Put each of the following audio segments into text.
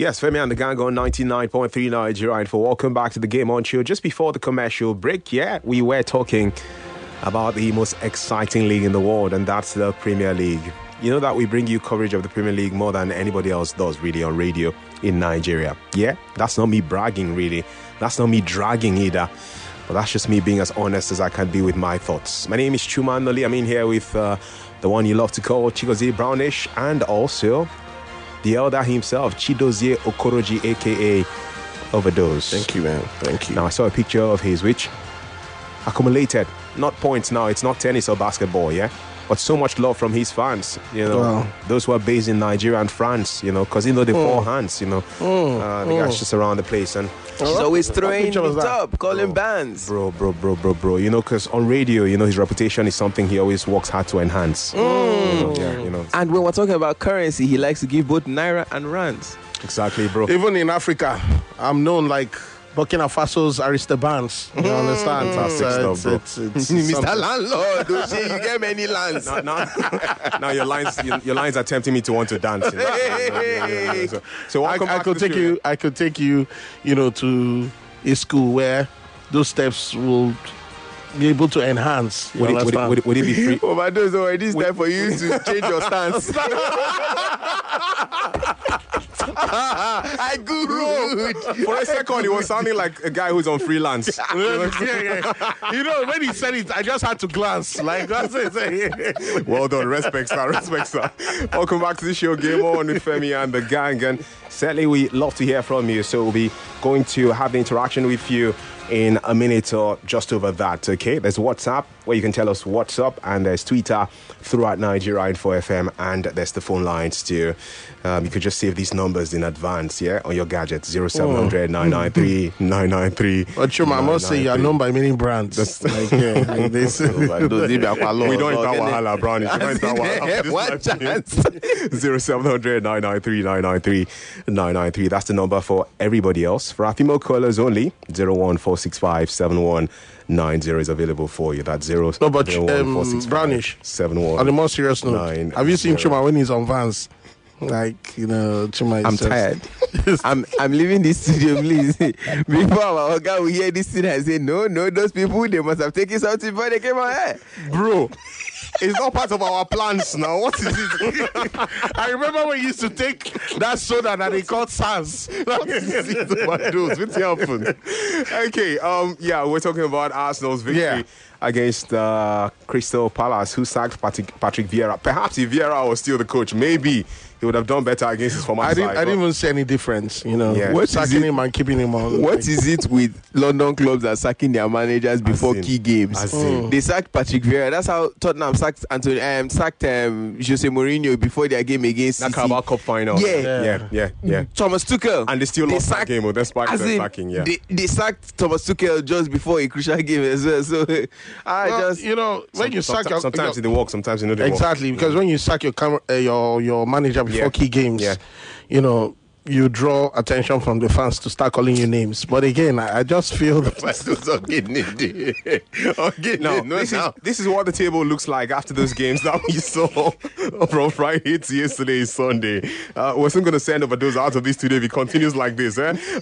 Yes, Femi and the gang on 99.3 Nigeria Info. Welcome back to the Game On Show. Just before the commercial break, we were talking about the most exciting league in the world, and that's the Premier League. You know that we bring you coverage of the Premier League more than anybody else does, really, on radio in Nigeria. Yeah, that's not me bragging, really. That's not me dragging either. But that's just me being as honest as I can be with my thoughts. My name is Chuma Noli. I'm in here with the one you love to call Chigozie Brownish, and also the elder himself, Chidozie Okoroji, a.k.a. Overdose. Thank you, man. Thank you. Now, I saw a picture of his, which accumulated, not points now, it's not tennis or basketball, yeah? But so much love from his fans, you know, Wow. those who are based in Nigeria and France, you know, because you know the four hands, you know, the guys just around the place. And She's always throwing picture was it that? up, calling bands. bro, you know, because on radio, you know, his reputation is something he always works hard to enhance. You know, And when we're talking about currency, he likes to give both Naira and Rands. exactly, bro. Even in Africa, I'm known like Burkina Faso's Aristobans. You understand? Fantastic stuff, bro. It's Mr. Landlord, don't you get many lands. Now your lines are tempting me to want to dance. You know? So welcome I back could to the take studio. you. I could take you. You know, to a school where those steps will be able to enhance. You Would understand? it be free? Overdose, already it's time for you to change your stance. I googled. For a second, it was sounding like a guy who's on freelance. Yeah. You know, when he said it, I just had to glance. Like that's it. Well done, respect, sir. Welcome back to the show, Game On with Femi and the gang. And certainly, we love to hear from you. So we'll be going to have the interaction with you in a minute or just over that. Okay, there's WhatsApp where you can tell us what's up, and there's Twitter throughout Nigeria Info FM, and there's the phone lines too. You could just save these numbers in advance, on your gadget, 0700 993 993. But Chuma, I must say, you are known by many brands. Like this. We don't enter Wahala, Brownie. We don't enter Wahala. What chance? 0700 993 993 993. That's the number for everybody else. For our female callers only, 01465 7190 is available for you. That's 0. No, but 01465 Brownish, 71. on a more serious note, 90. have you seen Chuma when he's on Vans? Like, you know, Chuma is I'm just- tired. I'm leaving this studio, please. Before our guy will hear this thing and say, no, those people, they must have taken something before they came on here. Bro, it's not part of our plans now. What is it? I remember when you used to take that soda that they called Sans. What's happened? Okay, we're talking about Arsenal's victory Yeah. against Crystal Palace, who sacked Patrick Vieira. Perhaps if Vieira was still the coach, maybe he would have done better against his former I side. didn't even see any difference, you know. Yeah. What is Sacking it? him and keeping him on. What is it with London clubs that sacking their managers before in. key games? As in. They sacked Patrick Vieira. That's how Tottenham sacked Jose Mourinho before their game against That City. Carabao Cup final. Yeah. Thomas Tuchel. And they still lost that sacked- game, despite as the in, sacking, yeah. They sacked Thomas Tuchel just before a crucial game as well. So You know, when you sack your... Sometimes it works, sometimes it doesn't work. Exactly, because when you sack your manager before Yeah. key games, Yeah. you know, you draw attention from the fans to start calling you names. But again, I just feel that This is what the table looks like after those games that we saw from Friday to yesterday, Sunday. We're still going to send Overdose out of this today if it continues like this.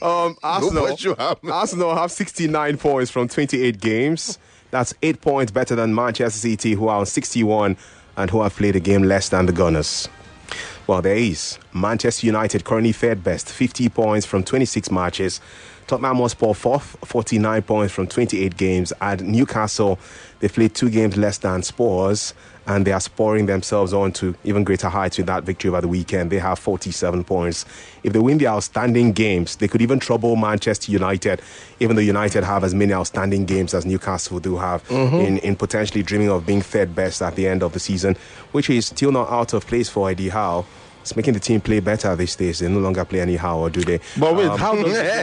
Arsenal have 69 points from 28 games. That's 8 points better than Manchester City, who are on 61 and who have played a game less than the Gunners. Well, there is Manchester United currently third best, 50 points from 26 matches. Tottenham Hotspur fourth, 49 points from 28 games. And Newcastle, they played 2 games less than Spurs, and they are spurring themselves on to even greater heights with that victory over the weekend. They have 47 points. If they win the outstanding games, they could even trouble Manchester United, even though United have as many outstanding games as Newcastle do have, in potentially dreaming of being third best at the end of the season, which is still not out of place for Eddie Howe. It's making the team play better these days. They no longer play any Howe, or do they? But wait, how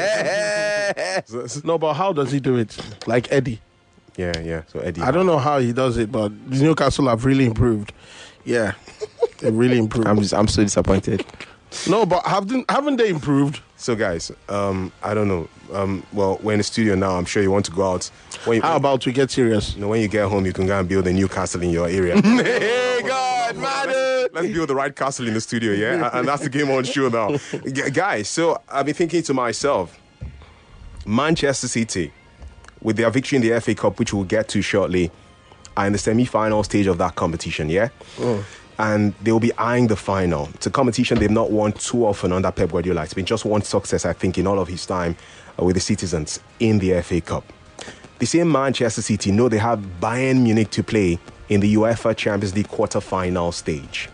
does but how does he do it? Like Eddie. Yeah. So Eddie, I don't know how he does it, but Newcastle have really improved. Yeah, they really improved. I'm so disappointed. No, but haven't they improved? So guys, I don't know. Well, we're in the studio now. I'm sure you want to go out. How about we get serious? When you get home, you can go and build a Newcastle in your area. Hey God, man! Let's build the right castle in the studio, yeah? And that's the game on show now. Guys, so I've been thinking to myself, Manchester City, with their victory in the FA Cup, which we'll get to shortly, are in the semi-final stage of that competition, yeah? And they'll be eyeing the final. It's a competition they've not won too often under Pep Guardiola. It's been just one success, I think, in all of his time with the Citizens in the FA Cup. The same Manchester City know they have Bayern Munich to play in the UEFA Champions League quarter-final stage.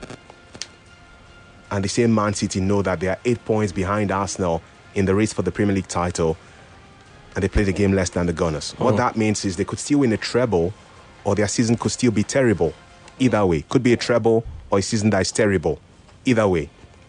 And the same Man City know that they are 8 points behind Arsenal in the race for the Premier League title, and they play the game less than the Gunners. What that means is they could still win a treble, or their season could still be terrible. Either way. Could be a treble or a season that is terrible. Either way.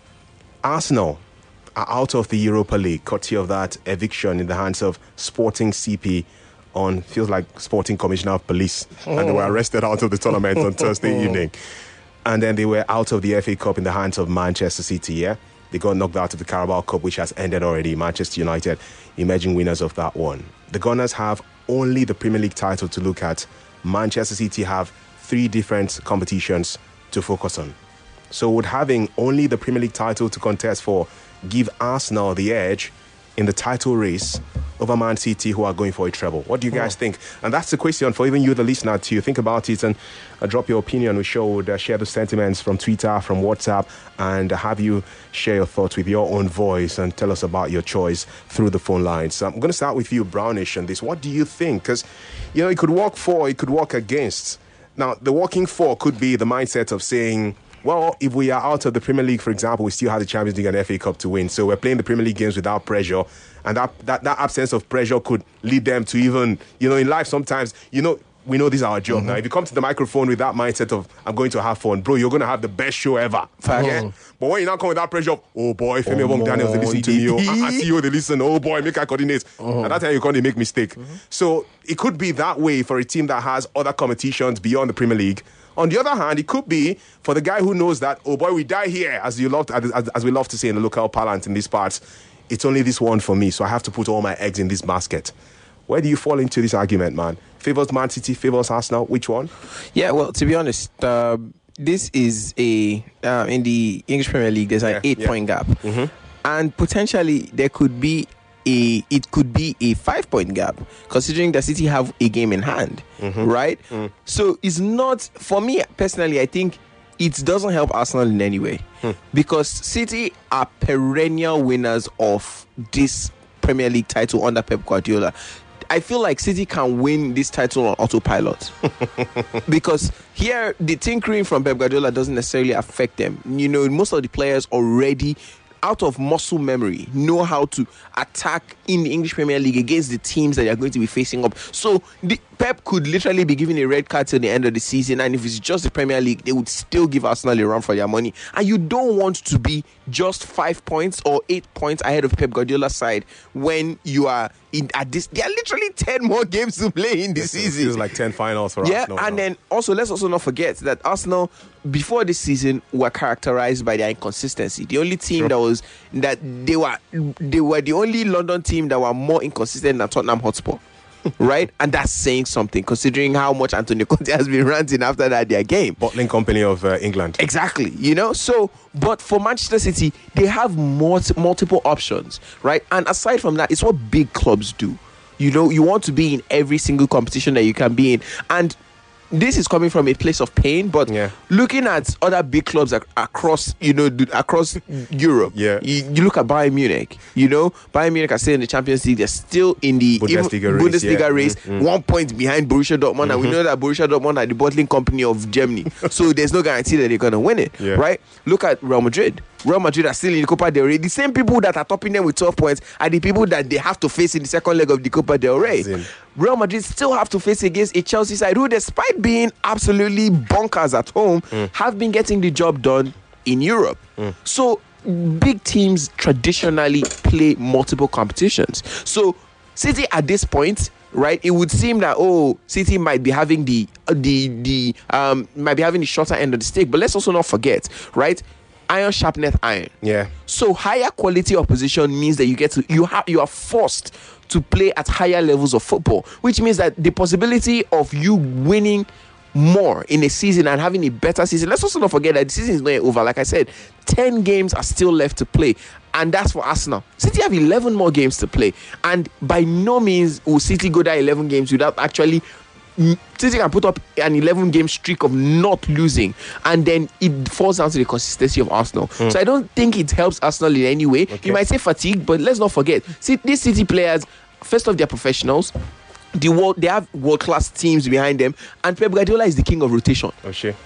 Arsenal are out of the Europa League, courtesy of that eviction in the hands of Sporting CP on, feels like Sporting Commissioner of Police. And they were arrested out of the tournament on Thursday evening. And then they were out of the FA Cup in the hands of Manchester City, yeah? They got knocked out of the Carabao Cup, which has ended already. Manchester United emerging winners of that one. The Gunners have only the Premier League title to look at. Manchester City have 3 different competitions to focus on. So would having only the Premier League title to contest for give Arsenal the edge in the title race over Man City, who are going for a treble? What do you guys think? And that's the question for even you, the listener, to think about it and drop your opinion. We should share the sentiments from Twitter, from WhatsApp, and have you share your thoughts with your own voice and tell us about your choice through the phone lines. So I'm going to start with you, Brownish, on this. What do you think? Because, it could work for, it could work against. Now, the working for could be the mindset of saying, well, if we are out of the Premier League, for example, we still have the Champions League and FA Cup to win. So we're playing the Premier League games without pressure. And that absence of pressure could lead them to even, in life sometimes, we know this is our job now. If you come to the microphone with that mindset of, I'm going to have fun, bro, you're going to have the best show ever. Yeah? But when you now come with that pressure of, oh boy, Femi Obong Daniels, they listen to me. I see you, they listen. Oh boy, make I coordinate. And that's how you can't make mistake. So it could be that way for a team that has other competitions beyond the Premier League. On the other hand, it could be for the guy who knows that, oh boy, we die here, as we love to say in the local parlance in these parts. It's only this one for me, so I have to put all my eggs in this basket. Where do you fall into this argument, man? Favors Man City, favors Arsenal? Which one? Yeah, well, to be honest, this is in the English Premier League, there's an 8-point gap. And potentially there could be a 5-point gap, considering that City have a game in hand, right? So it's not, for me personally, I think it doesn't help Arsenal in any way, because City are perennial winners of this Premier League title under Pep Guardiola. I feel like City can win this title on autopilot because here the tinkering from Pep Guardiola doesn't necessarily affect them. Most of the players already, out of muscle memory, know how to attack in the English Premier League against the teams that they are going to be facing up. So Pep could literally be giving a red card till the end of the season, and if it's just the Premier League, they would still give Arsenal a run for their money. And you don't want to be just 5 points or 8 points ahead of Pep Guardiola's side when you are at this. There are literally 10 more games to play in the season. It feels like 10 finals for Arsenal. Yeah, and then also let's also not forget that Arsenal before this season were characterized by their inconsistency. The only team they were the only London team that were more inconsistent than Tottenham Hotspur. Right? And that's saying something, considering how much Antonio Conte has been ranting after their game. Bottling company of England. Exactly. So, but for Manchester City, they have multiple options, right? And aside from that, it's what big clubs do. You want to be in every single competition that you can be in. And this is coming from a place of pain, but looking at other big clubs across Europe, you look at Bayern Munich. Bayern Munich are still in the Champions League. They're still in the Bundesliga race, 1 point behind Borussia Dortmund, and we know that Borussia Dortmund are the bottling company of Germany, so there's no guarantee that they're going to win it, right? Look at Real Madrid. Real Madrid are still in the Copa del Rey. The same people that are topping them with 12 points are the people that they have to face in the second leg of the Copa del Rey. Real Madrid still have to face against a Chelsea side who, despite being absolutely bonkers at home, have been getting the job done in Europe. So big teams traditionally play multiple competitions. So City at this point, right, it would seem that City might be having the shorter end of the stick. But let's also not forget, right? Iron sharpeneth iron. Yeah. So higher quality opposition means that you are forced to play at higher levels of football, which means that the possibility of you winning more in a season and having a better season. Let's also not forget that the season is not over. Like I said, 10 games are still left to play, and that's for Arsenal. City have 11 more games to play, and by no means will City go down 11 games without actually. City can put up an 11-game streak of not losing, and then it falls down to the consistency of Arsenal. So I don't think it helps Arsenal in any way. Okay. You might say fatigue, but let's not forget, these City players, first off, they're professionals. They have world-class teams behind them, and Pep Guardiola is the king of rotation. Oh, sure.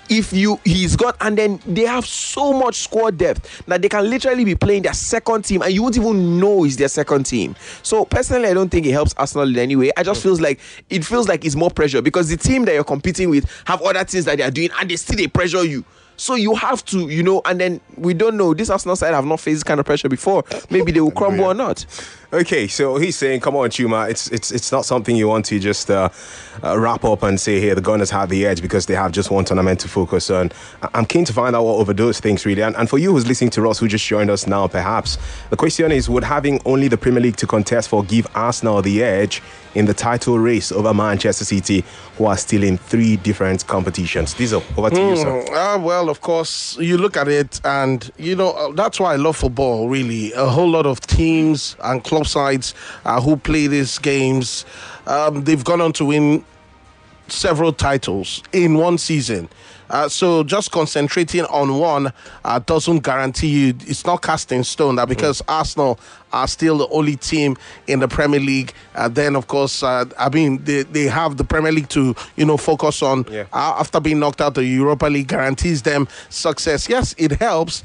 And then they have so much squad depth that they can literally be playing their second team and you won't even know it's their second team. So personally, I don't think it helps Arsenal in any way. I just feels like it's more pressure because the team that you're competing with have other things that they are doing and they pressure you. So you have to, and then we don't know. This Arsenal side have not faced this kind of pressure before. Maybe they will crumble or not. Okay, so he's saying, come on, Chuma, it's not something you want to just wrap up and say, hey, the Gunners have the edge because they have just one tournament to focus on. I'm keen to find out what overdose thinks, really. And for you who's listening to us, who just joined us now, perhaps, the question is, would having only the Premier League to contest for give Arsenal the edge in the title race over Manchester City, who are still in 3 different competitions? Diesel, over to you, sir. Well, of course, you look at it and, that's why I love football, really. A whole lot of teams and club sides who play these games, they've gone on to win several titles in one season. So just concentrating on one doesn't guarantee you, it's not cast in stone that because Arsenal are still the only team in the Premier League, then of course, they have the Premier League to, focus on after being knocked out. The Europa League guarantees them success. Yes, it helps,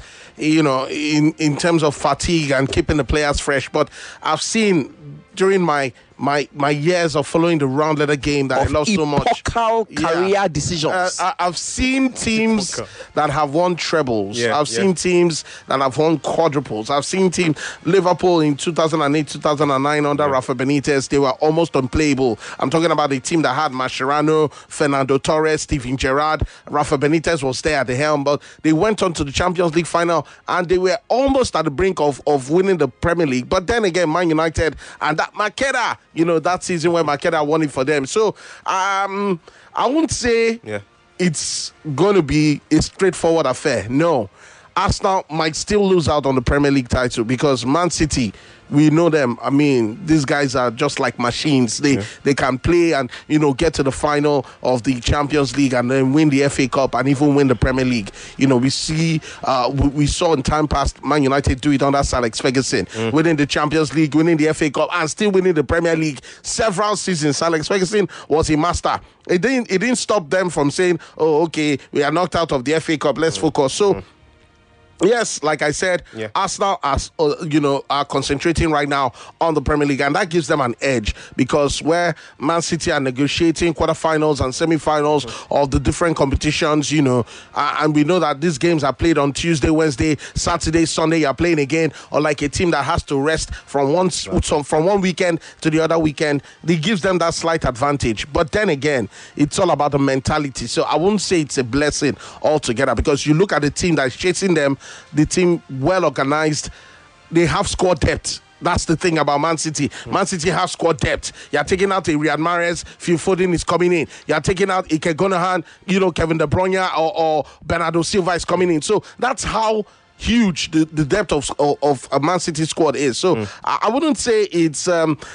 in terms of fatigue and keeping the players fresh. But I've seen during my years of following the round letter game that I love so much. Career decisions. I've seen teams that have won trebles. I've seen teams that have won quadruples. I've seen teams, Liverpool in 2008, 2009 under Rafa Benitez, they were almost unplayable. I'm talking about a team that had Mascherano, Fernando Torres, Steven Gerrard. Rafa Benitez was there at the helm, but they went on to the Champions League final and they were almost at the brink of winning the Premier League. But then again, Man United and that Makeda, that season where Makeda won it for them. So I won't say it's going to be a straightforward affair. No. Arsenal might still lose out on the Premier League title because Man City, we know them. I mean, these guys are just like machines. They can play and, get to the final of the Champions League and then win the FA Cup and even win the Premier League. We saw in time past Man United do it under Sir Alex Ferguson, winning the Champions League, winning the FA Cup and still winning the Premier League several seasons. Sir Alex Ferguson was a master. It didn't stop them from saying, oh, okay, we are knocked out of the FA Cup, let's focus. So, yes, like I said, Arsenal are concentrating right now on the Premier League, and that gives them an edge because where Man City are negotiating quarterfinals and semi-finals of the different competitions, and we know that these games are played on Tuesday, Wednesday, Saturday, Sunday. You're playing again, or like a team that has to rest from one weekend to the other weekend. It gives them that slight advantage. But then again, it's all about the mentality. So I wouldn't say it's a blessing altogether because you look at the team that's chasing them. The team well organized, they have squad depth. That's the thing about Man City. Man City have squad depth. You're taking out a Riyad Mahrez, Phil Foden is coming in. You're taking out Ike Gundogan, Kevin De Bruyne or Bernardo Silva is coming in. So that's how huge the depth of a Man City squad is. So I wouldn't say it's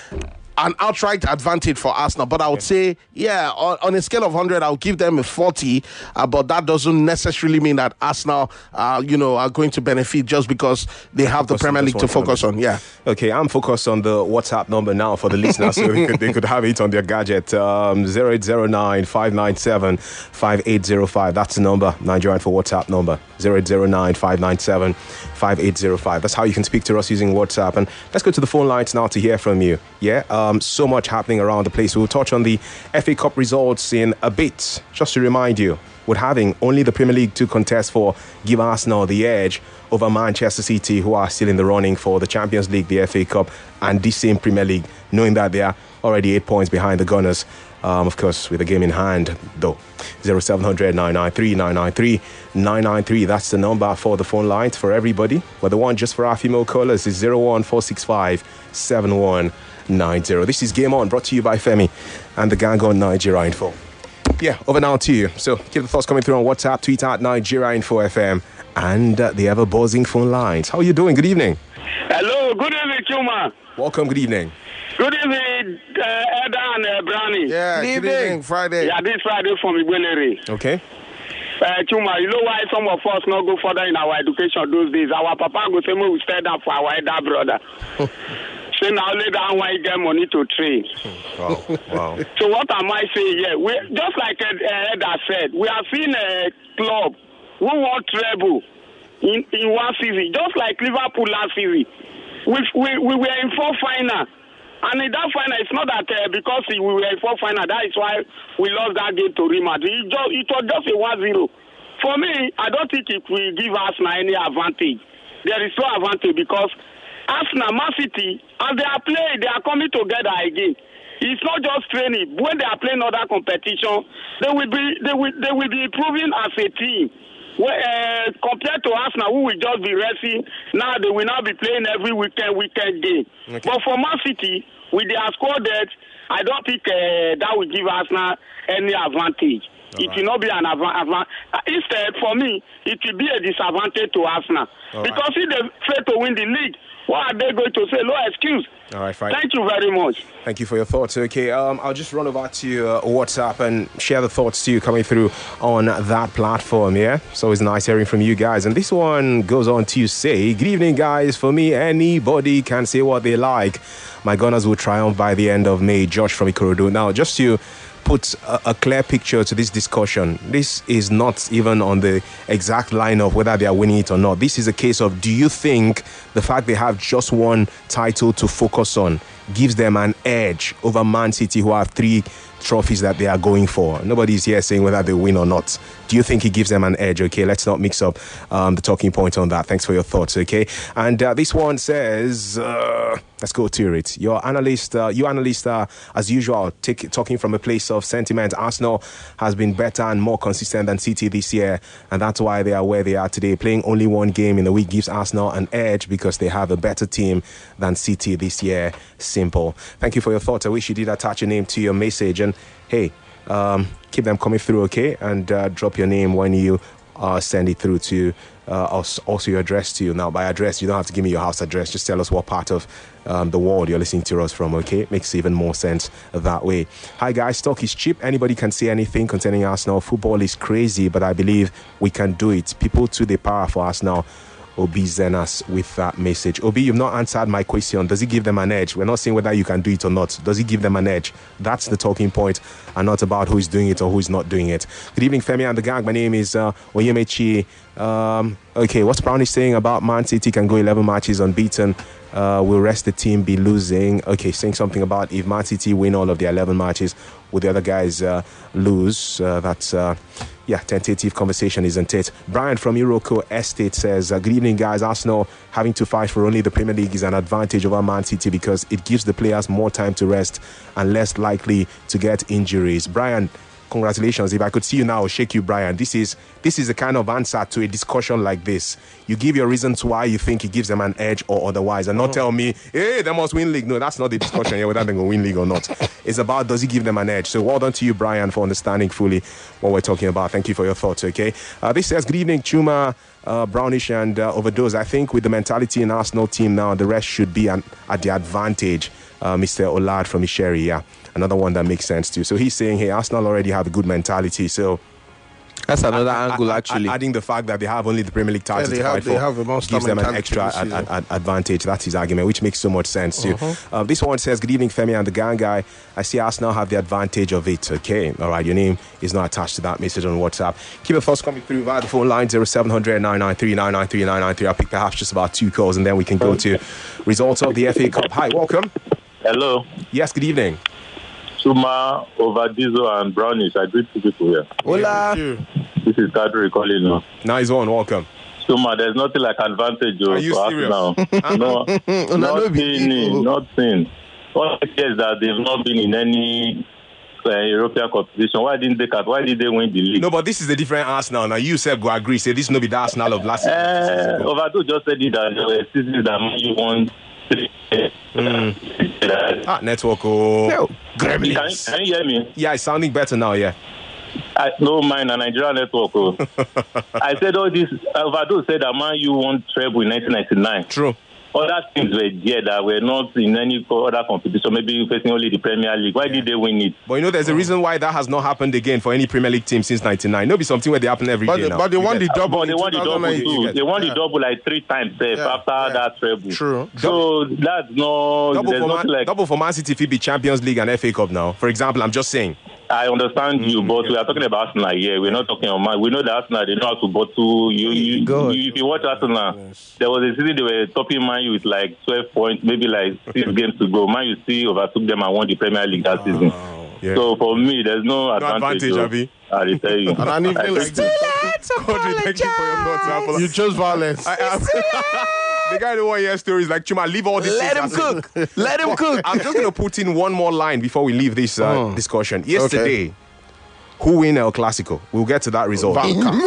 an outright advantage for Arsenal, but I would say, on a scale of 100, I'll give them a 40, but that doesn't necessarily mean that Arsenal, are going to benefit just because they have the Premier League to focus on. Okay, I'm focused on the WhatsApp number now for the listeners, so they could have it on their gadget. 0809-597-5805. That's the number, Nigerian for WhatsApp number. 0809-597-5805. That's how you can speak to us using WhatsApp. And let's go to the phone lines now to hear from you. So much happening around the place. We'll touch on the FA Cup results in a bit. Just to remind you, with having only the Premier League to contest for, give Arsenal the edge over Manchester City, who are still in the running for the Champions League, the FA Cup, and this same Premier League, knowing that they are already 8 points behind the Gunners. Of course, with the game in hand, though. 0700 993 993 993. That's the number for the phone lines for everybody. But the one just for our female callers is 01465 7190. This is Game On, brought to you by Femi and the gang on Nigeria Info. Yeah, over now to you. So keep the thoughts coming through on WhatsApp, Twitter at Nigeria Info FM, and the ever buzzing phone lines. How are you doing? Good evening. Hello, good evening, Chuma. Welcome, good evening. Good evening, Eda and Brownie. Yeah, good evening, Friday. Yeah, this Friday from Igbenere. Okay. Chuma, you know why some of us not go further in our education those days? Our papa go say, we stand up for our elder brother. Say now later on why get money to train. Wow. So what am I saying here? We just like Eda said, we have seen a club who won treble in one season, just like Liverpool last season. We were in 4 final. And in that final, it's not that because we were in 4 final, that is why we lost that game to Real Madrid. It was just a 1-0. For me, I don't think it will give Arsenal any advantage. There is no advantage because Arsenal, Man City, as they are playing, they are coming together again. It's not just training. When they are playing other competition, they will be improving as a team. Compared to Arsenal, who will just be resting, now they will now be playing every weekend game. Okay. But for Man City, with their squad depth, I don't think that will give Arsenal any advantage. It will not be an advantage. Instead, for me, it will be a disadvantage to Arsenal. Because if they fail to win the league, what are they going to say? No excuse. All right, fine. Thank you very much. Thank you for your thoughts. Okay, I'll just run over to WhatsApp and share the thoughts to you coming through on that platform, yeah? So it's nice hearing from you guys. And this one goes on to say, good evening, guys. For me, anybody can say what they like. My Gunners will triumph by the end of May. Josh from Ikorodu. Now, just to put a clear picture to this discussion, this is not even on the exact line of whether they are winning it or not. This is a case of, do you think the fact they have just one title to focus on gives them an edge over Man City, who have 3 trophies that they are going for? Nobody's here saying whether they win or not. Do you think it gives them an edge? Okay, let's not mix up the talking point on that. Thanks for your thoughts, okay? And this one says, let's go to it. You analyst, as usual, talking from a place of sentiment. Arsenal has been better and more consistent than City this year, and that's why they are where they are today. Playing only one game in the week gives Arsenal an edge because they have a better team than City this year. Simple. Thank you for your thoughts. I wish you did attach your name to your message. And hey, keep them coming through, okay? And drop your name when you send it through to us. Also your address to you. Now, by address, you don't have to give me your house address. Just tell us what part of the world you're listening to us from, okay? Makes even more sense that way. Hi, guys. Stock is cheap. Anybody can say anything concerning Arsenal. Football is crazy, but I believe we can do it. People to the power for Arsenal. Obi Zenas with that message. Obi, you've not answered my question. Does it give them an edge? We're not saying whether you can do it or not. Does it give them an edge? That's the talking point, and not about who is doing it or who is not doing it. Good evening, Femi and the gang. My name is Oyemechi. Okay, what's Brownie saying about Man City can go 11 matches unbeaten? Will rest the team be losing? Okay, saying something about if Man City win all of their 11 matches, will the other guys lose? That's... yeah, tentative conversation, isn't it? Brian from Iroko Estate says, good evening, guys. Arsenal having to fight for only the Premier League is an advantage over Man City because it gives the players more time to rest and less likely to get injuries. Brian, congratulations. If I could see you now, I'll shake you, Brian. This is the kind of answer to a discussion like this. You give your reasons why you think it gives them an edge or otherwise, and not tell me, hey, they must win league. No, that's not the discussion here, whether they're going to win league or not. It's about, does it give them an edge? So well done to you, Brian, for understanding fully what we're talking about. Thank you for your thoughts, okay? This says, good evening, Chuma, Brownish, and Overdose. I think with the mentality in Arsenal team now, the rest should be at the advantage. Mr. Olad from Isheri, yeah. Another one that makes sense too. So he's saying, hey, Arsenal already have a good mentality. So that's another angle, actually. Adding the fact that they have only the Premier League title to fight for gives them an extra advantage. That's his argument, which makes so much sense too. This one says, good evening, Femi and the gang guy. I see Arsenal have the advantage of it. Okay, all right, your name is not attached to that message on WhatsApp. Keep your thoughts coming through via the phone line 0700 993 993 993. I'll pick perhaps just about 2 calls and then we can go to results of the FA Cup. Hi, welcome. Hello. Yes, good evening. Chuma, Ovadizo, and Brownish. I greet 2 people here. Hola. This is Kadri calling now. Nice one, welcome. Chuma, there's nothing like advantage for us now. Nothing. All I say is that they've not been in any European competition. Why did they win the league? No, but this is a different Arsenal. Now, you said go agree. Say this no be the Arsenal of last season. Ovadizo just said it that there were seasons that you won. Network. Oh, Gremlins. Can you hear me? Yeah, it's sounding better now, yeah. I don't mind a Nigerian network. Oh. I said all this. Ovado said that Man U won treble in 1999. True. Other teams were there that were not in any other competition, maybe facing only the Premier League. Why did they win it? But there's a reason why that has not happened again for any Premier League team since 99. It'll be something where they happen every year now. But they won the double. They won the double too. They won the double like 3 times after that treble. True. So that's no... Double for Man City if it be Champions League and FA Cup now. For example, I'm just saying. I understand you, but we are talking about Arsenal here. We're not talking about Man. We know that Arsenal, they know how to bottle. If you watch Arsenal, there was a season they were topping Man U with like 12 points, maybe like 6 games to go. Man U still overtook them and won the Premier League that season. Yeah. So for me, there's no advantage. Abi. I'll tell you. And anything like Let's apologize. Thank you for your thoughts. You chose violence. The guy who want to hear stories like Chuma, leave all this. Let him cook. Let him cook. I'm just going to put in one more line before we leave this discussion. Yesterday, who win El Clasico? We'll get to that result.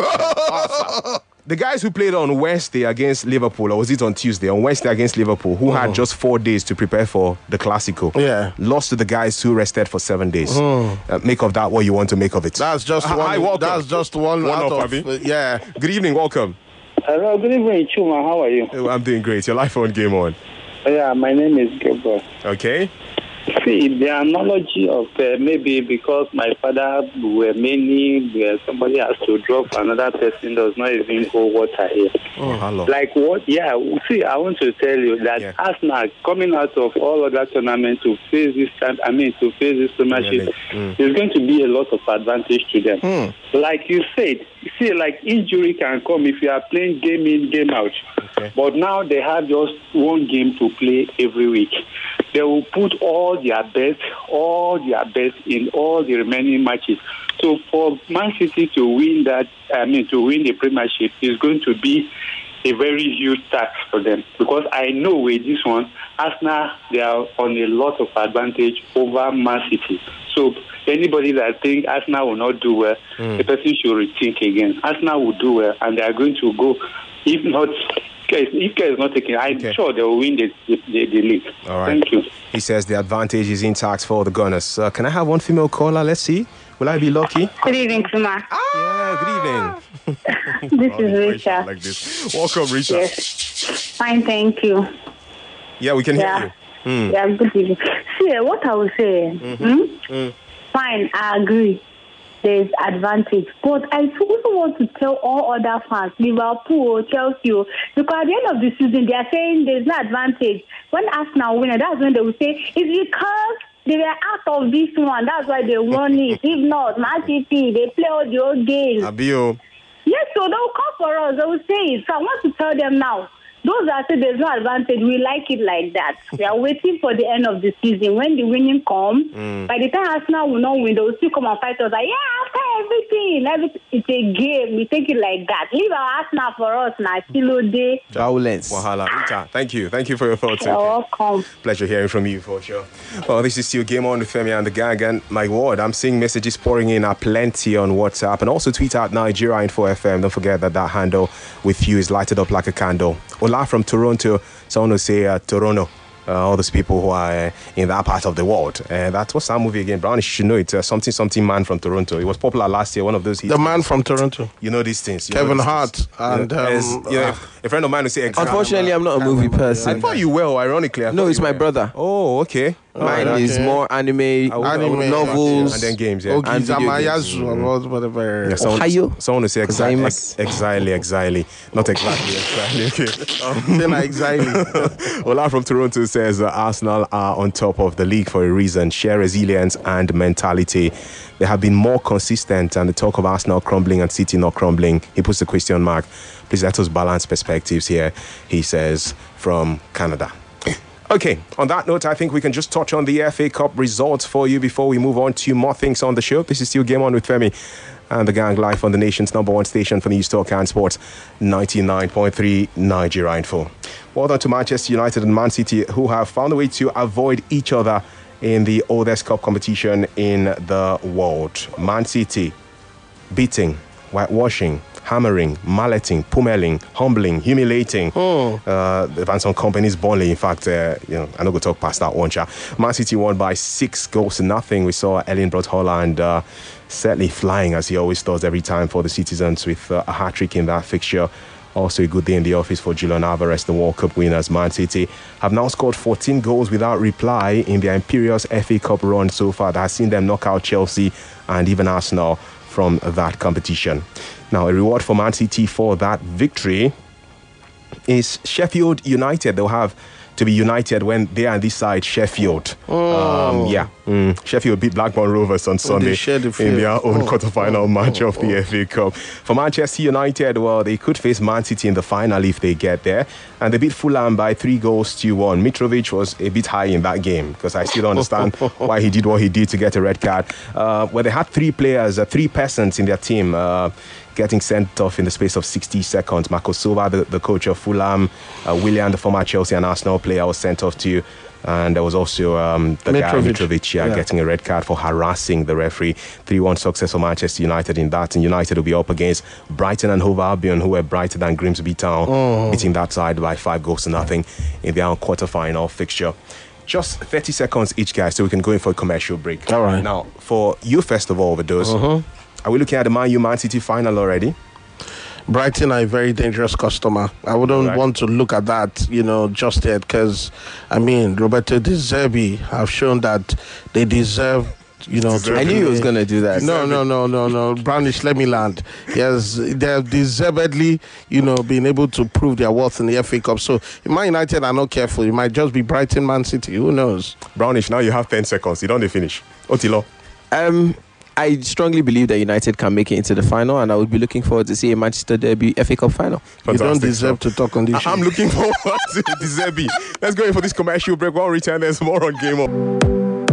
The guys who played on Wednesday against Liverpool, or was it on Tuesday? On Wednesday against Liverpool, who had just 4 days to prepare for the Clasico. Yeah. Lost to the guys who rested for 7 days. Make of that what you want to make of it. That's just one. That's just one out of... Yeah. Good evening. Welcome. Hello, good evening, Chuma. How are you? I'm doing great. Your life on Game On. Yeah, my name is Gabriel. Okay. See, the analogy of maybe because my father were mainly where somebody has to drop another person does not even hold water here. Hello. Like what? Yeah, see, I want to tell you that Arsenal coming out of all other tournaments to face this to face this Premiership is going to be a lot of advantage to them. Like you said, see, like injury can come if you are playing game in, game out. Okay. But now they have just one game to play every week. They will put all their best in all the remaining matches. So for Man City to win to win the Premiership is going to be a very huge task for them. Because I know with this one, Arsenal, they are on a lot of advantage over Man City. So anybody that thinks Arsenal will not do well, the person should rethink again. Arsenal will do well, and they are going to go, if not... If care is not taken, I'm sure they will win the league. All right. Thank you. He says the advantage is intact for the Gunners. Can I have one female caller? Let's see. Will I be lucky? Good evening, Kuma. Yeah, good evening. This is Rita. Like this. Welcome, Rita. Yes. Fine, thank you. Yeah, we can hear you. Yeah, good evening. See, what I was saying, fine, I agree. There's advantage. But I also want to tell all other fans, Liverpool, Chelsea, because at the end of the season, they are saying there's no advantage. When Arsenal win, that's when they will say, it's because they were out of this one. That's why they won it. If not, Man City, they play all the old games. Abio. Yes, so they'll come for us. They will say it. So I want to tell them now. Those that say there's no advantage, we like it like that. We are waiting for the end of the season. When the winning comes, by the time Arsenal will not win, they will still come and fight us. Like, after everything, it's a game. We take it like that. Leave our Arsenal for us now. Still day. Violence. Wahala. Rita, thank you. Thank you for your thoughts. You're welcome. Pleasure hearing from you for sure. Well, this is still Game On with Femi and the gang. And my word, I'm seeing messages pouring in plenty on WhatsApp and also tweet at Nigeria Info FM. Don't forget that handle with you is lighted up like a candle. Ola from Toronto. Someone will say Toronto. All those people who are in that part of the world. That's what's that movie again? Brownish, you should know it. Something Man from Toronto. It was popular last year. One of those hits. The Man from Toronto. You know these things. Kevin Hart. And a friend of mine will say exactly. Unfortunately, I'm not a movie person. I thought you were, ironically. No, it's my brother. Oh, okay. Mine is more anime, novels, and then games. Yeah. And whatever. Someone will say exactly. Not exactly. Okay. Ola from Toronto says Arsenal are on top of the league for a reason. Share resilience and mentality. They have been more consistent, and the talk of Arsenal crumbling and City not crumbling. He puts the question mark. Please let us balance perspectives here, he says, from Canada. Okay, on that note, I think we can just touch on the FA Cup results for you before we move on to more things on the show. This is still Game On with Femi and the gang, live on the nation's #1 station for News Talk and Sports, 99.3 Nigeria Info. Well done to Manchester United and Man City, who have found a way to avoid each other in the oldest cup competition in the world. Man City beating, whitewashing, hammering, malleting, pummeling, humbling, humiliating the Vanson Company's Burnley. In fact, I'm not going to talk past that one. Man City won by 6 goals to nothing. We saw Erling Braut Haaland certainly flying as he always does every time for the Citizens with a hat-trick in that fixture. Also a good day in the office for Julian Alvarez. The World Cup winners, Man City, have now scored 14 goals without reply in their imperious FA Cup run so far that has seen them knock out Chelsea and even Arsenal from that competition. Now, a reward for Man City for that victory is Sheffield United. They'll have to be united when they are on this side, Sheffield. Sheffield beat Blackburn Rovers on Sunday in their own quarter-final match of the FA Cup. For Manchester United, well, they could face Man City in the final if they get there. And they beat Fulham by 3-1. Mitrovic was a bit high in that game because I still don't understand why he did what he did to get a red card. They had three persons in their team getting sent off in the space of 60 seconds. Marco Silva, the coach of Fulham, Willian, the former Chelsea and Arsenal player, was sent off too. And there was also Mitrovic getting a red card for harassing the referee. 3-1 success for Manchester United in that. And United will be up against Brighton and Hove Albion, who were brighter than Grimsby Town, beating that side by 5-0 in their quarter-final fixture. Just 30 seconds each, guys, so we can go in for a commercial break. All right. Now, for you, first of all, Overdose, are we looking at the Man U Man City final already? Brighton are a very dangerous customer. I wouldn't want to look at that, just yet, because, Roberto De Zerbi have shown that they deserve, I knew he was going to do that. No. Brownish, let me land. Yes, they have deservedly, been able to prove their worth in the FA Cup. So if Man United are not careful, it might just be Brighton, Man City. Who knows? Brownish, now you have 10 seconds. You don't finish. Otilo. I strongly believe that United can make it into the final, and I would be looking forward to see a Manchester Derby FA Cup final. Fantastic. You don't deserve to talk on this. I'm looking forward to the Derby. Let's go in for this commercial break. When we return, there's more on Game On.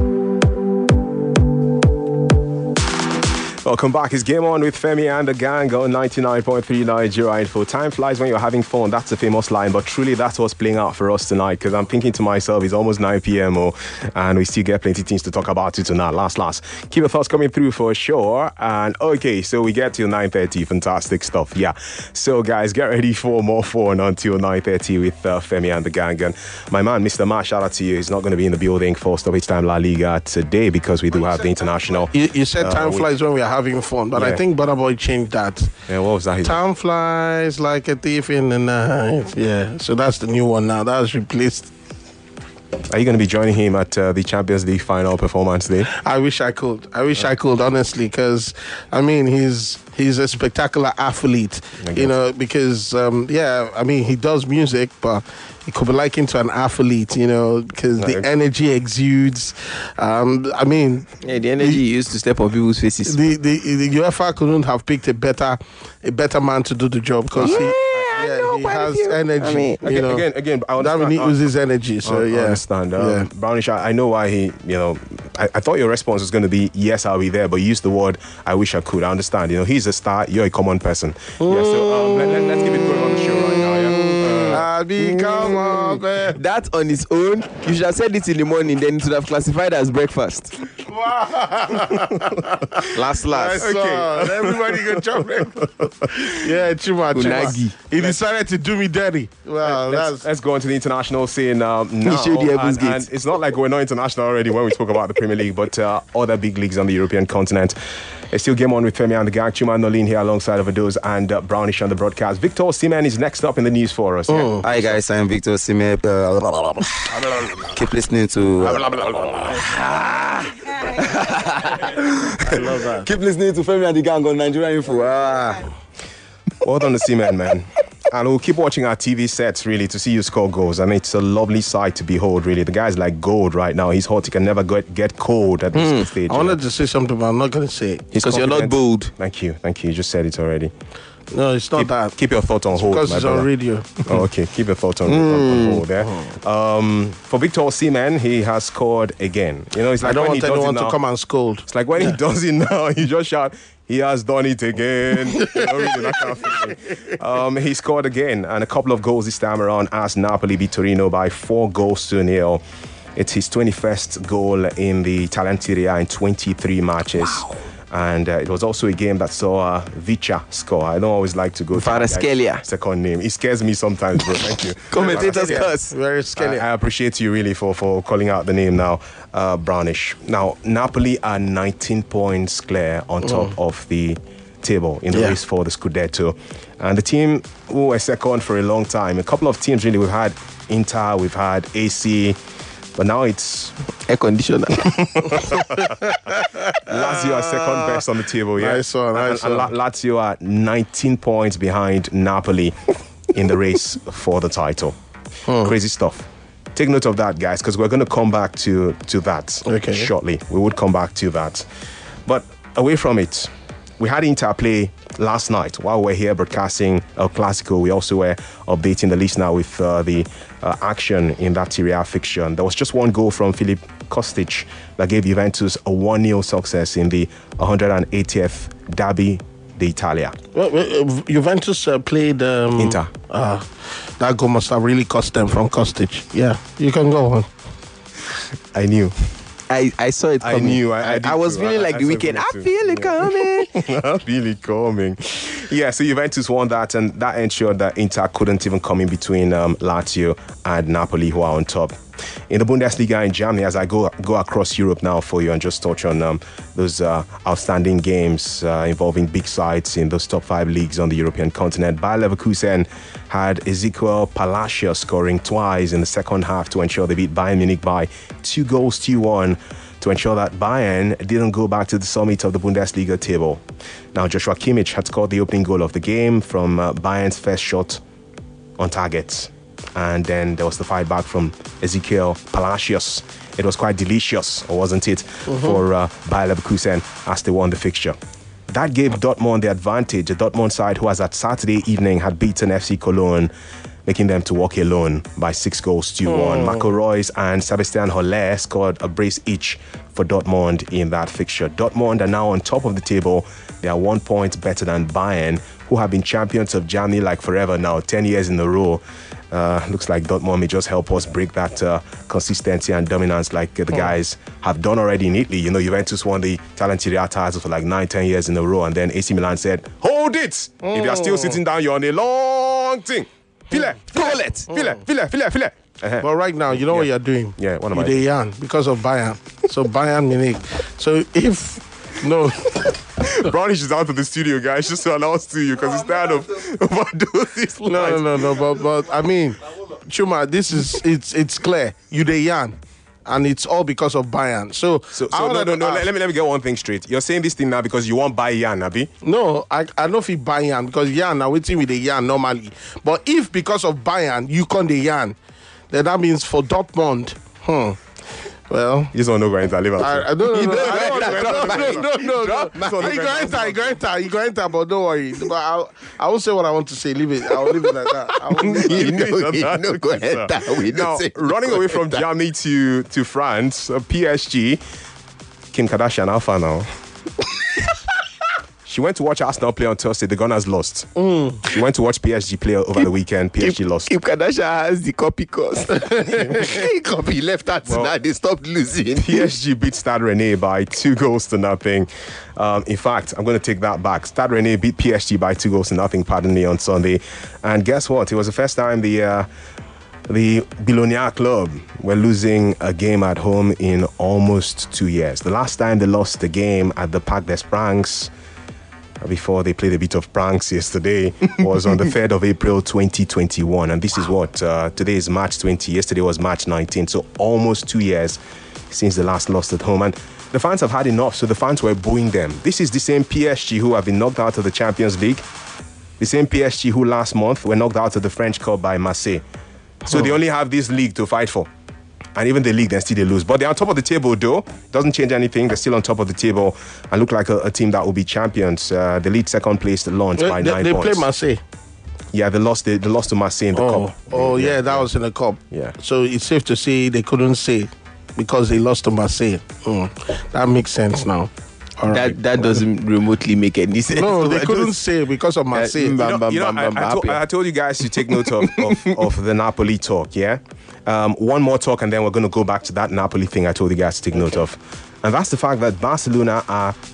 Welcome back. It's Game On with Femi and the gang on 99.3 Nigeria Info. Time flies when you're having fun. That's a famous line, but truly that's what's playing out for us tonight, because I'm thinking to myself, it's almost 9 p.m. And we still get plenty of things to talk about tonight. Last. Keep your thoughts coming through for sure. And okay, so we get till 9:30. Fantastic stuff. Yeah. So guys, get ready for more fun until 9:30 with Femi and the gang. And my man, Mr. Matt, shout out to you. He's not going to be in the building for Stoppage Time La Liga today because we do have the international. You said time flies when we are having fun, but I think Burna Boy changed that. Yeah, what was that? Time flies like a thief in the night. Yeah, so that's the new one now. That was replaced. Are you going to be joining him at the Champions League final performance day? I wish I could. Honestly, because he's a spectacular athlete. Because he does music, but he could be likened to an athlete, because the energy exudes. The energy he used to step on people's faces. The UEFA couldn't have picked a better man to do the job, because he has energy. Again, I understand. That really uses energy. So I understand. Brownish, I know why he. I thought your response was going to be yes, I'll be there, but you used the word I wish I could. I understand. He's a star. You're a common person. Yeah. So let's keep it going on the show right now. Yeah. That on its own, you should have said it in the morning, then it would have classified as breakfast. Last. Okay. Everybody go jump. Chima. He decided to do me dirty. Well, let's go on to the international scene now. And it's not like we're not international already when we spoke about the Premier League, but other big leagues on the European continent. It's still Game On with Femi and the gang. Chuma Nolin here alongside Overdose and Brownish on the broadcast. Victor Osimhen is next up in the news for us. Yeah? Hi guys, I'm Victor Osimhen. Keep listening to. I love that. Keep listening to Femi and the gang on Nigeria Info. Well done, Osimhen, man. And we'll keep watching our TV sets, really, to see you score goals. I mean, it's a lovely sight to behold, really. The guy's like gold right now. He's hot. He can never get cold at this stage. I wanted to say something, but I'm not going to say it. Because you're not bold. Thank you. You just said it already. No, it's not that. Keep your thoughts on hold, because it's on radio. Oh, okay. Keep your thoughts on hold there. For Victor Osimhen, he has scored again. It's like I don't want anyone to come and scold. It's like when he does it now, you just shout, he has done it again. Really, that kind of feeling. He scored again, and a couple of goals this time around as Napoli beat Torino by 4-0. It's his 21st goal in the Talent Serie A in 23 matches. Wow. And it was also a game that saw Vicha score. I don't always like to go Father Scalia. Second name. It scares me sometimes, bro. Thank you. Commentators curse. Very Scalia. I appreciate you really for calling out the name now, Brownish. Now, Napoli are 19 points clear on top of the table in the race for the Scudetto. And the team who were second for a long time, a couple of teams really, we've had Inter, we've had AC, but now it's air conditioner. Lazio are second best on the table, yeah. Nice one. And Lazio are 19 points behind Napoli in the race for the title. Crazy stuff. Take note of that, guys, because we're going to come back to that shortly. We would come back to that. But away from it, we had Inter play last night while we're here broadcasting El Clasico. We also were updating the list now with the action in that Serie A fixture. There was just one goal from Filip Kostic that gave Juventus a 1-0 success in the 180th Derby d'Italia. Well, Juventus played Inter. That goal must have really cost them from Kostic. Yeah, you can go on. I knew. I saw it coming. I knew. I was feeling like the weekend. I feel it coming. I feel it coming. Yeah, so Juventus won that, and that ensured that Inter couldn't even come in between Lazio and Napoli, who are on top. In the Bundesliga in Germany, as I go across Europe now for you and just touch on those outstanding games involving big sides in those top 5 leagues on the European continent, Bayer Leverkusen had Ezequiel Palacios scoring twice in the second half to ensure they beat Bayern Munich by 2-1 to ensure that Bayern didn't go back to the summit of the Bundesliga table. Now, Joshua Kimmich had scored the opening goal of the game from Bayern's first shot on target. And then there was the fight back from Ezequiel Palacios. It was quite delicious, wasn't it, for Bayer Leverkusen as they won the fixture. That gave Dortmund the advantage. The Dortmund side, who as at Saturday evening had beaten FC Cologne, making them to walk alone by 6-1. Marco Reus and Sebastian Haller scored a brace each for Dortmund in that fixture. Dortmund are now on top of the table. They are 1 point better than Bayern, who have been champions of Germany like forever now, 10 years in a row. Looks like Dortmund may just help us break that consistency and dominance like the guys have done already in Italy. You know, Juventus won the Italian Serie A title for like 9-10 years in a row, and then AC Milan said, hold it! If you're still sitting down, you're on a long thing. File. But right now, you know what you're doing? Yeah, what am I doing? You're because of Bayern. So Bayern Munich. So if... No. Brownish is out of the studio, guys, just to announce to you because he's tired of overdoing this. No. But I mean, Chuma, this is it's clear. You the yarn, and it's all because of Bayern. So no. Let me get one thing straight. You're saying this thing now because you want Bayern, Abi? No, I know if you Bayern because yarn are waiting with the yarn normally. But if because of Bayern you can't the yarn, then that means for Dortmund, well, you just want to go enter Liverpool. I don't know. You go enter, but don't worry. But I won't say what I want to say. Leave it. I'll leave it like that. Now, running away from Germany to France, PSG, Kim Kardashian Alpha now. She went to watch Arsenal play on Thursday. The Gunners lost. She went to watch PSG play over the weekend. PSG lost. Kim Kardashian has the copy cost. He copy left out now. They stopped losing. PSG beat Stade Rennais by 2-0. In fact, I'm going to take that back. Stade Rennais beat PSG by 2-0, pardon me, on Sunday. And guess what? It was the first time the Bologna club were losing a game at home in almost 2 years. The last time they lost the game at the Parc des Princes, before they played a bit of pranks yesterday, was on the 3rd of April 2021. And this is what, today is March 20, yesterday was March 19. So almost 2 years since the last loss at home. And the fans have had enough, so the fans were booing them. This is the same PSG who have been knocked out of the Champions League. The same PSG who last month were knocked out of the French Cup by Marseille. So they only have this league to fight for. And even the league, then still they lose. But they're on top of the table, though. Doesn't change anything. They're still on top of the table and look like a team that will be champions. The lead second place launched by 9 points. They play Marseille. Yeah, they lost to Marseille in the cup. Yeah, that was in the cup. Yeah. So it's safe to say they couldn't say because they lost to Marseille. That makes sense now. Right. That doesn't remotely make any sense. No, they couldn't say because of Marseille. I told you guys to take note of the Napoli talk, yeah? One more talk and then we're going to go back to that Napoli thing I told you guys to take note of. And that's the fact that Barcelona are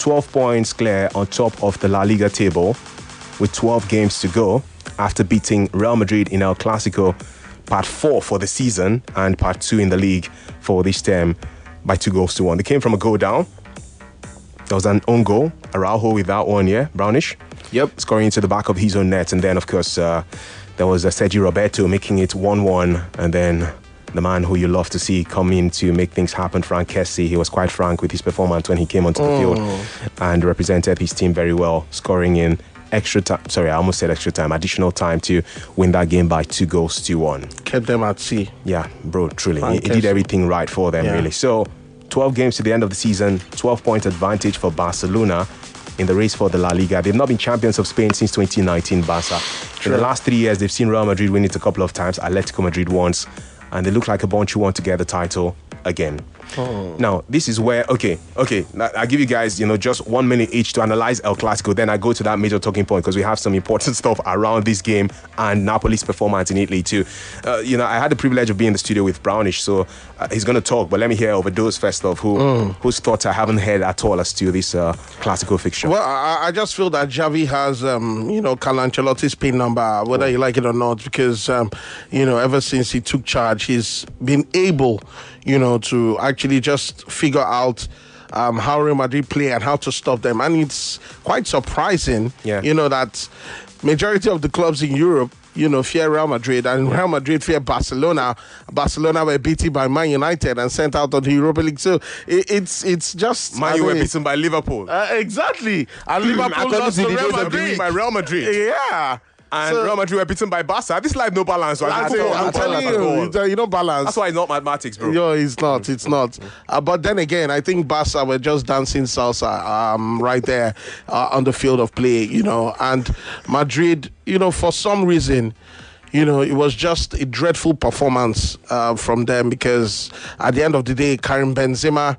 12 points clear on top of the La Liga table with 12 games to go after beating Real Madrid in El Clasico, part 4 for the season and part 2 in the league for this term by 2-1. They came from a goal down. There was an own goal, Araujo with that one, Brownish. Yep. Scoring into the back of his own net. And then, of course, there was Sergio Roberto making it 1-1. And then the man who you love to see come in to make things happen, Frank Kessie. He was quite frank with his performance when he came onto the field and represented his team very well, scoring in extra time. Sorry, I almost said extra time. Additional time to win that game by 2-1. Kept them at sea. Yeah, bro, truly. He did everything right for them, really. So, 12 games to the end of the season, 12-point advantage for Barcelona in the race for the La Liga. They've not been champions of Spain since 2019, Barca. In the last 3 years, they've seen Real Madrid win it a couple of times, Atletico Madrid once, and they look like a bunch who want to get the title again. Now, this is where, okay, I'll give you guys, just 1 minute each to analyze El Clasico. Then I go to that major talking point because we have some important stuff around this game and Napoli's performance in Italy too. I had the privilege of being in the studio with Brownish, so he's going to talk, but let me hear over those first off whose thoughts I haven't heard at all as to this Clasico fixture. Well, I just feel that Xavi has, Carlo Ancelotti's pin number, whether you like it or not, because, ever since he took charge, he's been able, to actually just figure out how Real Madrid play and how to stop them. And it's quite surprising, that majority of the clubs in Europe, fear Real Madrid, and Real Madrid fear Barcelona. Barcelona were beaten by Man United and sent out of the Europa League. So it's just... Man U were beaten by Liverpool. Exactly. And Liverpool lost to Real Madrid. By Real Madrid. Yeah. And Real Madrid were beaten by Barca. This life no balance. I'm telling you, you balance. That's why it's not mathematics, bro. No, it's not. It's not. But then again, I think Barca were just dancing salsa right there on the field of play, and Madrid, for some reason, it was just a dreadful performance from them, because at the end of the day, Karim Benzema,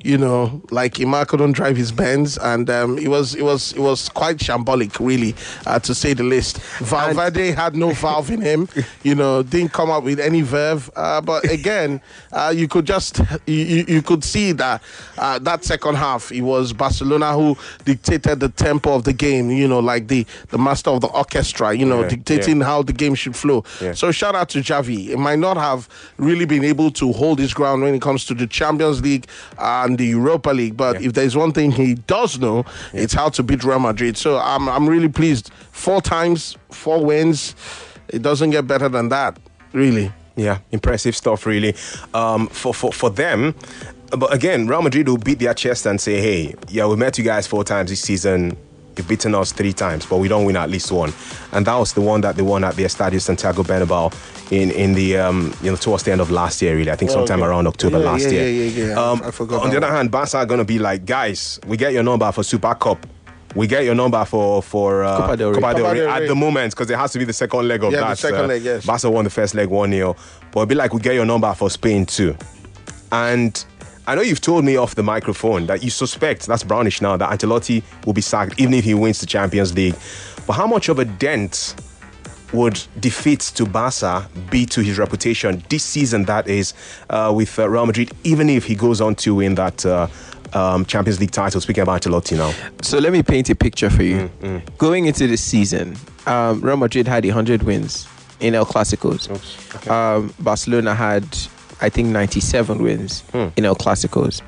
Imar couldn't drive his Benz, and it was quite shambolic, really, to say the least. Valverde had no valve in him, didn't come up with any verve. But again, you could just you could see that that second half, it was Barcelona who dictated the tempo of the game, like the master of the orchestra, dictating how the game should flow. Yeah. So shout out to Xavi. It might not have really been able to hold his ground when it comes to the Champions League and the Europa League, but if there's one thing he does know, it's how to beat Real Madrid. So I'm really pleased. 4 times, 4 wins. It doesn't get better than that, really. Yeah, impressive stuff, really. For them, but again, Real Madrid will beat their chest and say, hey, we met you guys 4 times this season. You've beaten us 3 times, but we don't win at least 1. And that was the one that they won at the Estadio Santiago Bernabeu in the towards the end of last year, really. I think sometime around October last year. Yeah. I forgot. On the other hand, Barca are going to be like, guys, we get your number for Super Cup. We get your number for Copa del Rey at the moment, because it has to be the second leg of that. The second leg, yes. Barca won the first leg 1-0. But it'll be like, we get your number for Spain too. And I know you've told me off the microphone that you suspect, that's Brownish now, that Ancelotti will be sacked even if he wins the Champions League. But how much of a dent would defeats to Barca be to his reputation this season, that is, with Real Madrid, even if he goes on to win that Champions League title? Speaking about Ancelotti now. So let me paint a picture for you. Going into this season, Real Madrid had 100 wins in El Clasicos. Okay. Barcelona had, I think, 97 wins in El Clasicos.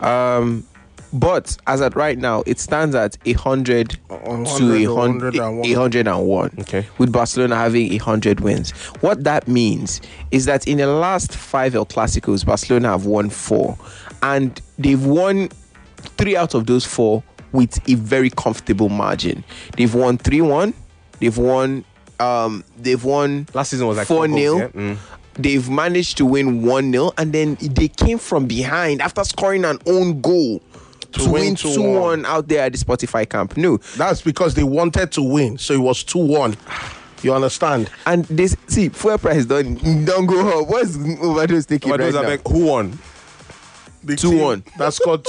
But as at right now, it stands at 100 to 101. Okay. With Barcelona having 100 wins. What that means is that in the last 5 El Clasicos, Barcelona have won 4. And they've won 3 out of those 4 with a very comfortable margin. They've won 3-1. They've won last season was like 4-0. They've managed to win 1-0, and then they came from behind after scoring an own goal to win 2-1 out there at the Spotify Camp Nou. That's because they wanted to win, so it was 2-1. You understand? And this, see, fuel price don't go up. What's Overdose taking right now? Like, who won? 2-1. That scored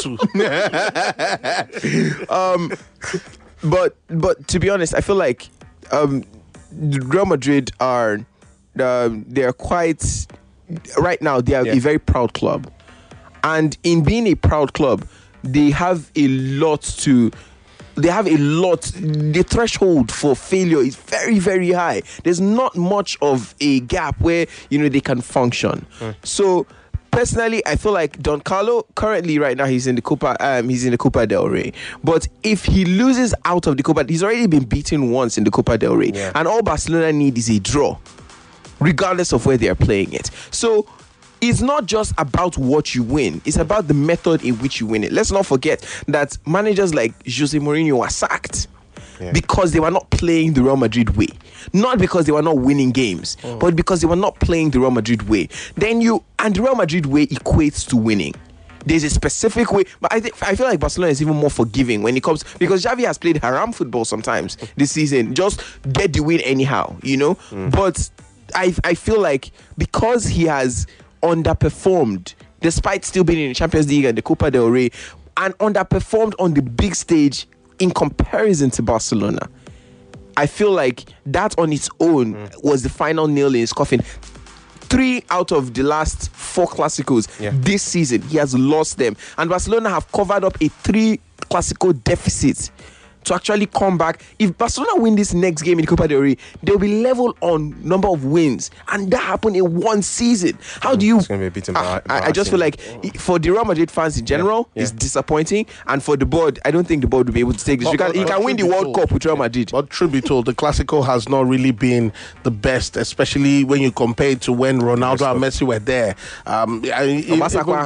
2. But to be honest, I feel like Real Madrid are they're quite right now. They are a very proud club, and in being a proud club, they have a lot to. They have a lot. The threshold for failure is very, very high. There's not much of a gap where they can function. So personally, I feel like Don Carlo currently right now he's in the Copa del Rey. But if he loses out of the Copa, he's already been beaten once in the Copa del Rey, and all Barcelona need is a draw, regardless of where they are playing it. So it's not just about what you win. It's about the method in which you win it. Let's not forget that managers like Jose Mourinho were sacked because they were not playing the Real Madrid way. Not because they were not winning games, but because they were not playing the Real Madrid way. And the Real Madrid way equates to winning. There's a specific way, but I feel like Barcelona is even more forgiving when it comes, because Xavi has played haram football sometimes this season. Just get the win anyhow, But I feel like because he has underperformed despite still being in the Champions League and the Copa del Rey, and underperformed on the big stage in comparison to Barcelona, I feel like that on its own was the final nail in his coffin. 3 out of the last 4 Clásicos this season, he has lost them, and Barcelona have covered up a 3 Clásico deficit to actually come back. If Barcelona win this next game in the Copa del Rey, they'll be level on number of wins, and that happened in one season. How do you? It's going to be I just feel like for the Real Madrid fans in general, it's disappointing, and for the board, I don't think the board will be able to take this. You can win the World Cup with Real Madrid. But truth be told, the Clásico has not really been the best, especially when you compare it to when Ronaldo and Messi were there. Even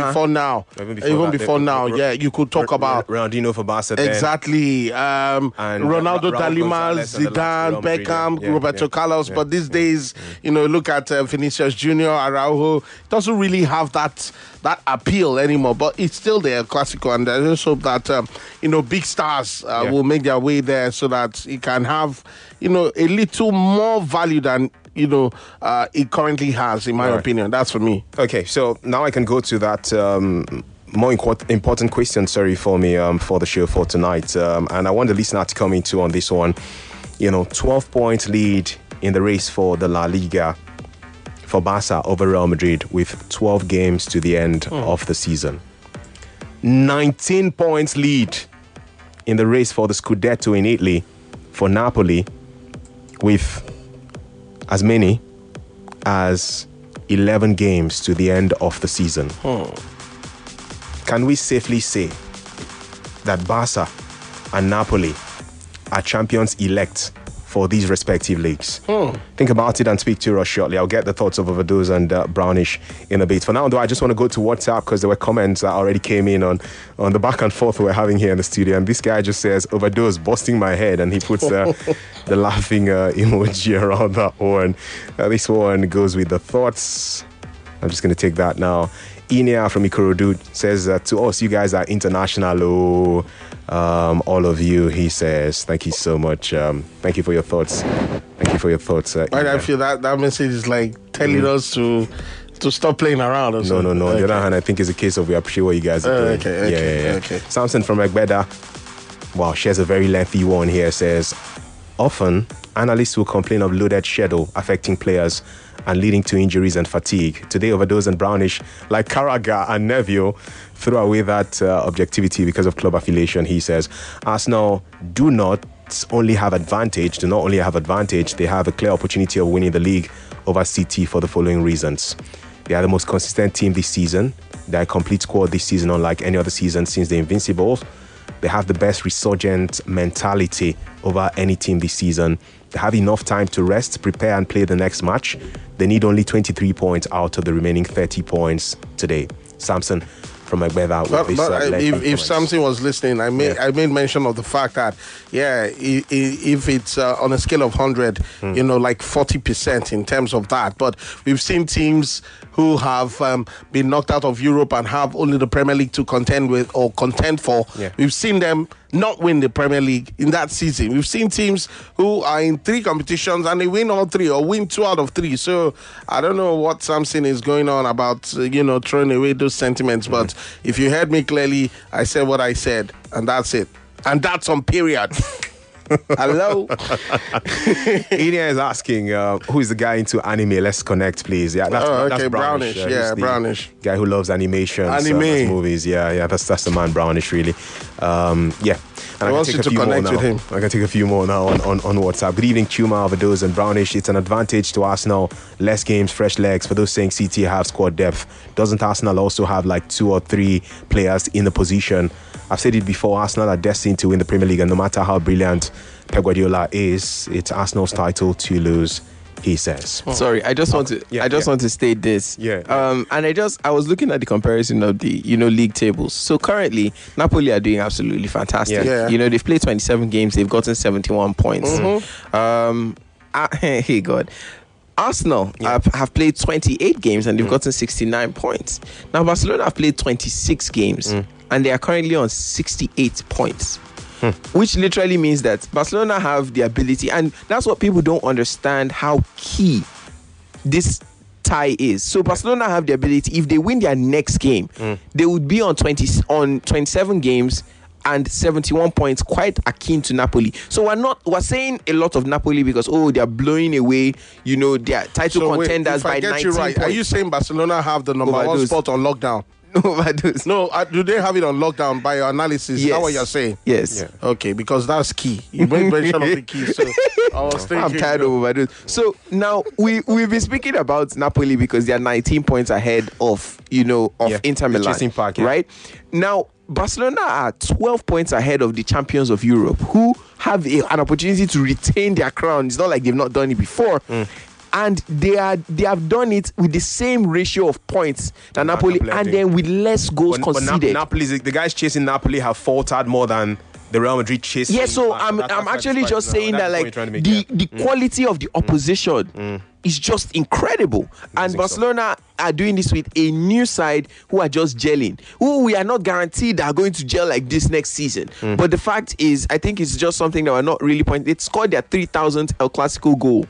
before now, you could talk about Ronaldinho for Barca. Exactly. And Ronaldo, Dalima, Zidane, Beckham, Roberto Carlos. But these days, look at Vinicius Junior, Araujo. It doesn't really have that appeal anymore. But it's still there, Clásico, and I just hope that big stars will make their way there so that it can have a little more value than it currently has, in my opinion. That's for me. Okay, so now I can go to that more important question, for me, for the show for tonight. And I want the listener to come into on this one. 12-point lead in the race for the La Liga for Barca over Real Madrid with 12 games to the end of the season. 19 points lead in the race for the Scudetto in Italy for Napoli with as many as 11 games to the end of the season. Can we safely say that Barca and Napoli are champions elect for these respective leagues? Think about it and speak to us shortly. I'll get the thoughts of Overdose and Brownish in a bit. For now, though, I just want to go to WhatsApp because there were comments that already came in on the back and forth we're having here in the studio. And this guy just says, Overdose, busting my head. And he puts the laughing emoji around that one. This one goes with the thoughts. I'm just going to take that now. Inea from Ikorodu says to us, you guys are international. All of you, he says. Thank you so much. Thank you for your thoughts. I feel that message is like telling us to stop playing around. Or no. Okay. The other hand, I think it's a case of we appreciate what you guys are doing. Okay. Samson from Egbeda, shares a very lengthy one here. Says, often analysts will complain of loaded schedule affecting players and leading to injuries and fatigue. Today, Overdose and Brownish, like Carragher and Neville, threw away that objectivity because of club affiliation, he says. Arsenal do not only have advantage, they have a clear opportunity of winning the league over City for the following reasons. They are the most consistent team this season. They are a complete squad this season, unlike any other season since the Invincibles. They have the best resurgent mentality over any team this season. They have enough time to rest, prepare, and play the next match. They need only 23 points out of the remaining 30 points today. Samson from Egbeda with this. If Samson was listening, I made mention of the fact that, if it's on a scale of 100, like 40% in terms of that. But we've seen teams who have been knocked out of Europe and have only the Premier League to contend with or contend for. We've seen them not win the Premier League in that season. We've seen teams who are in 3 competitions and they win all 3 or win 2 out of 3. So I don't know what Samson is going on about, throwing away those sentiments. But if you heard me clearly, I said what I said, and that's it. And that's on period. Hello. Ian is asking, who is the guy into anime? Let's connect, please. Yeah, that's Brownish. Brownish. Guy who loves animations, movies. Yeah, that's the man, Brownish, really. Yeah. And I want you to connect with him. I can take a few more now on WhatsApp. Good evening, Chuma, Overdose, and Brownish. It's an advantage to Arsenal. Less games, fresh legs. For those saying CT have squad depth, doesn't Arsenal also have like 2 or 3 players in the position? I've said it before, Arsenal are destined to win the Premier League, and no matter how brilliant Pep Guardiola is, it's Arsenal's title to lose, he says. Sorry, I just want to state this. And I was looking at the comparison of the league tables. So currently, Napoli are doing absolutely fantastic. They've played 27 games, they've gotten 71 points. Hey God. Arsenal have played 28 games and they've gotten 69 points. Now Barcelona have played 26 games and they are currently on 68 points. Which literally means that Barcelona have the ability, and that's what people don't understand, how key this tie is. So Barcelona have the ability, if they win their next game, they would be on 27 games and 71 points, quite akin to Napoli. So we're saying a lot of Napoli because they're blowing away, their title contenders by 19 points. Are you saying Barcelona have the number one spot on lockdown? No, do they have it on lockdown by your analysis? Yes. Is that what you're saying? Yes. Yeah. Okay, because that's key. You made mention of the key, so I was thinking. I'm tired of overdose. So now we've been speaking about Napoli because they are 19 points ahead of Inter Milan, right? Now Barcelona are 12 points ahead of the champions of Europe, who have an opportunity to retain their crown. It's not like they've not done it before. And they have done it with the same ratio of points than Napoli, and then with less goals conceded. But the guys chasing Napoli have faltered more than the Real Madrid chasing. Yeah, so I'm actually just saying that the quality of the opposition is just incredible. And Barcelona are doing this with a new side who are just gelling, who we are not guaranteed are going to gel like this next season. But the fact is, I think it's just something that we're not really pointing. They scored their 3,000th El Clasico goal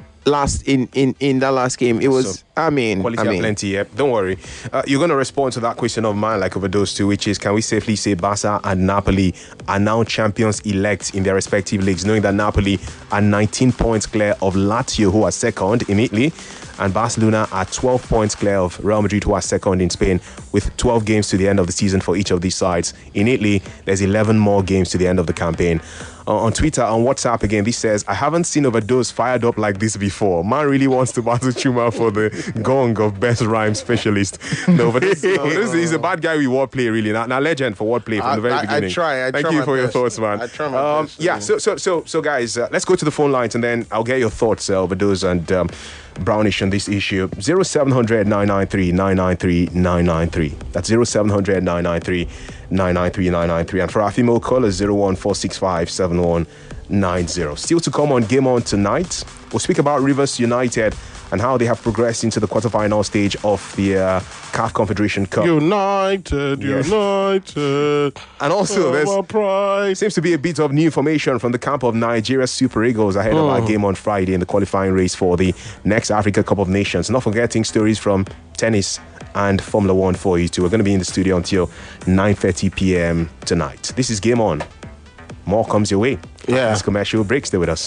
in that last game. It was quality plenty. Yeah, don't worry. You're going to respond to that question of mine, like over those two, which is, can we safely say Barca and Napoli are now champions elect in their respective leagues, knowing that Napoli are 19 points clear of Lazio, who are second in Italy, and Barcelona are 12 points clear of Real Madrid, who are second in Spain, with 12 games to the end of the season for each of these sides. In Italy, there's 11 more games to the end of the campaign. On Twitter, on WhatsApp, again, this says, I haven't seen Overdose fired up like this before. Man really wants to battle Chuma for the gong of best rhyme specialist. No, but this is a bad guy with wordplay, really. Now legend for wordplay from the very beginning. I try. Thank you for your thoughts, man. I try my best. Yeah, so guys, let's go to the phone lines and then I'll get your thoughts, Overdose and Brownish on this issue. 0700 993 993 993. That's 0700 993 993 993. And for our female callers, 01465 7190. Still to come on Game On tonight, we'll speak about Rivers United and how they have progressed into the quarterfinal stage of the CAF Confederation Cup. United. And also, there seems to be a bit of new information from the camp of Nigeria Super Eagles ahead of our game on Friday in the qualifying race for the next Africa Cup of Nations. Not forgetting stories from tennis and Formula One for you too. We're going to be in the studio until 9:30 p.m. tonight. This is Game On. More comes your way. Yeah. This commercial break. Stay with us.